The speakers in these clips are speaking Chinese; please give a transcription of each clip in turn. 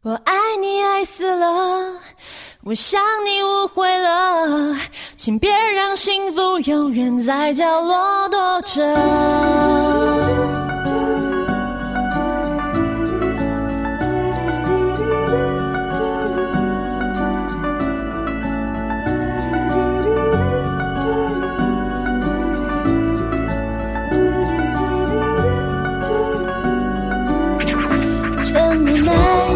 我爱你爱死了，我想你误会了，请别让幸福永远在角落躲着。真无奈，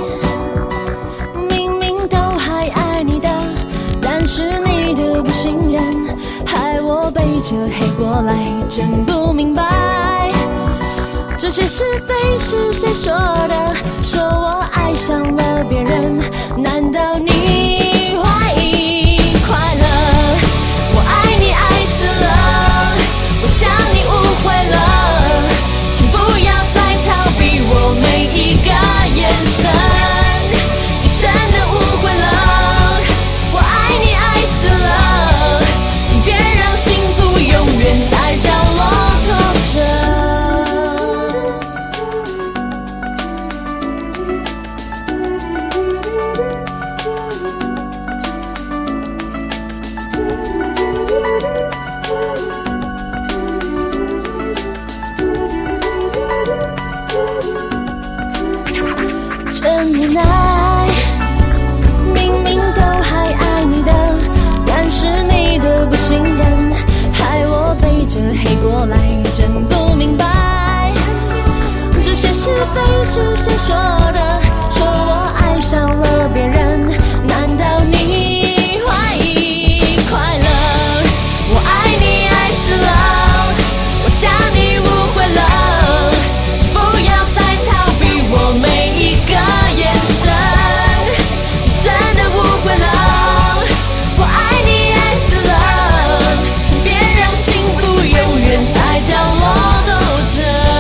明明都还爱你的，但是你的不信任害我背着黑锅来，真不明白这些是非是谁说的，说我爱上了别人，难道你怀疑快乐？我爱你爱死了，我想你误会了，请不要再逃避我每一个眼神，你真的误会了，我爱你爱死了，请别让幸福永远在角落躲着。真无奈，明明都还爱你的，但是你的不信任害我背着黑锅来，真不明白这些是非是谁说的，说我爱上了别人，难道你怀疑快乐？我爱你爱死了，我想你误会了，请不要再逃避我每一个眼神，你真的误会了，我爱你爱死了，请别让幸福永远在角落躲着。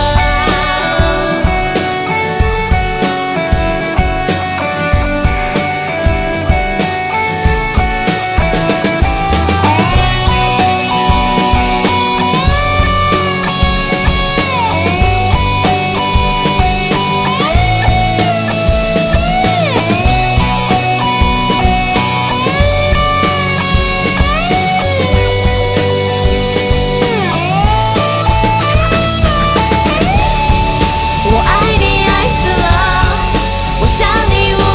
我爱你爱死了，我想你